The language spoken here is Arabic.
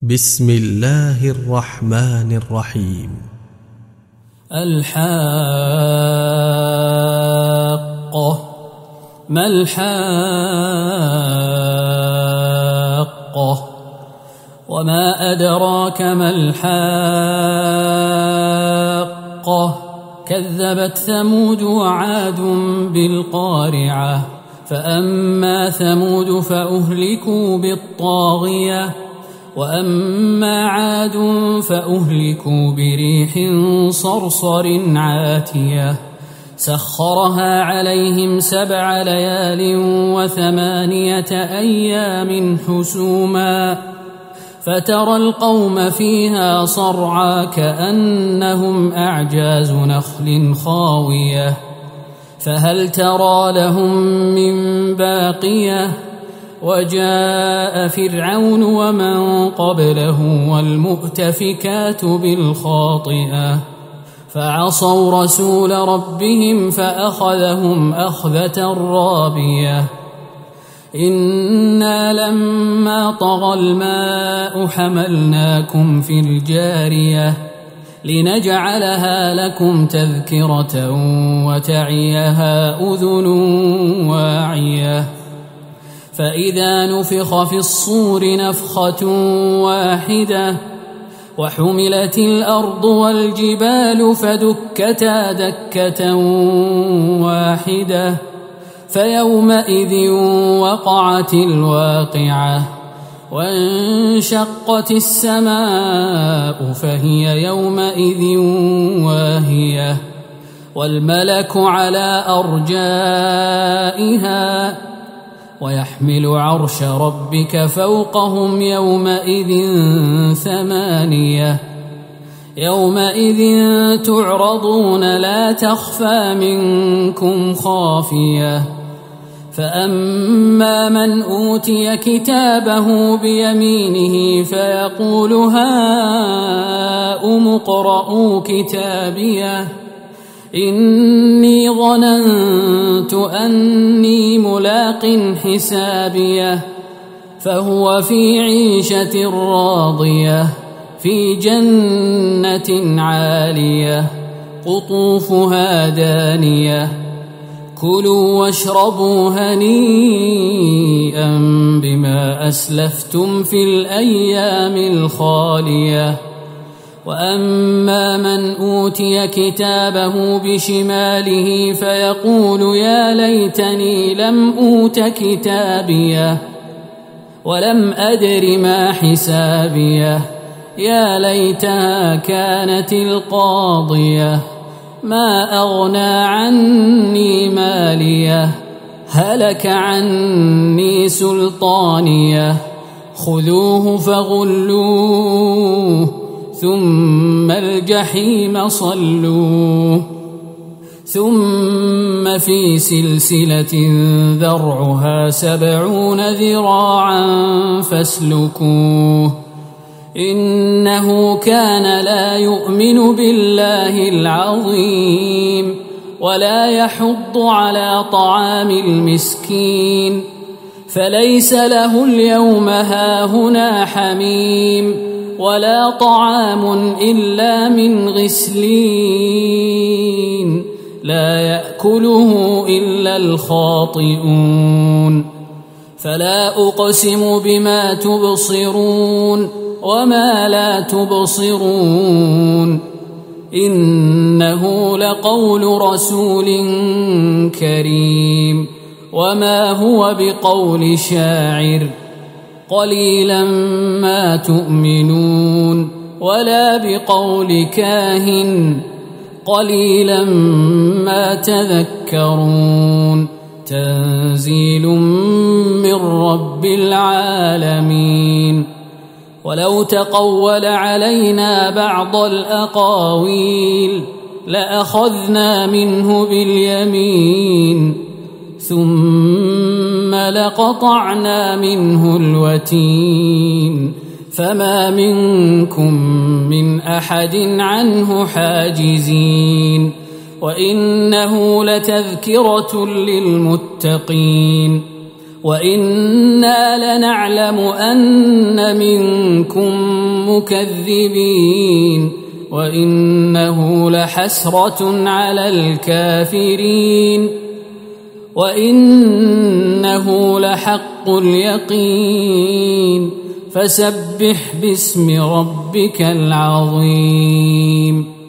بسم الله الرحمن الرحيم. الحاقة. ما الحاقة؟ وما أدراك ما الحاقة؟ كذبت ثمود وعاد بالقارعة. فأما ثمود فأهلكوا بالطاغية، وأما عاد فأهلكوا بريح صرصر عاتية سخرها عليهم 7 ليال و8 أيام حسوما، فترى القوم فيها صرعى كأنهم أعجاز نخل خاوية، فهل ترى لهم من باقية؟ وجاء فرعون ومن قبله والمؤتفكات بالخاطئة، فعصوا رسول ربهم فأخذهم أخذة رابية. إنا لما طغى الماء حملناكم في الجارية لنجعلها لكم تذكرة وتعيها أذن واعية. فإذا نفخ في الصور نفخة واحدة وحملت الأرض والجبال فدكتا دكة واحدة، فيومئذ وقعت الواقعة، وانشقت السماء فهي يومئذ واهية، والملك على أرجائها، ويحمل عرش ربك فوقهم يومئذ 8. يومئذ تعرضون لا تخفى منكم خافية. فأما من أوتي كتابه بيمينه فيقول هاؤم اقرءوا كتابيه إني ظننت أني ملاق حسابيه، فهو في عيشة راضية في جنة عالية قطوفها دانية. كلوا واشربوا هنيئا بما أسلفتم في الأيام الخالية. وأما من أوتي كتابه بشماله فيقول يا ليتني لم أوت كتابيه ولم أدر ما حسابيه، يا ليتها كانت القاضية ما أغنى عني ماليه، هلك عني سلطانيه، خذوه فغلوه ثم الجحيم صلوه، ثم في سلسلة ذرعها 70 ذراعا فاسلكوه، إنه كان لا يؤمن بالله العظيم ولا يحض على طعام المسكين، فليس له اليوم هاهنا حميم ولا طعام إلا من غسلين لا يأكله إلا الخاطئون. فلا أقسم بما تبصرون وما لا تبصرون، إنه لقول رسول كريم وما هو بقول شاعر، قليلا ما تؤمنون، ولا بقول كاهن، قليلا ما تذكرون. تنزيل من رب العالمين. ولو تقول علينا بعض الأقاويل لأخذنا منه باليمين ثم لقطعنا منه الوتين، فما منكم من أحد عنه حاجزين. وإنه لتذكرة للمتقين، وإنا لنعلم أن منكم مكذبين وإنه لحسرة على الكافرين وإنه لحق اليقين فسبح باسم ربك العظيم.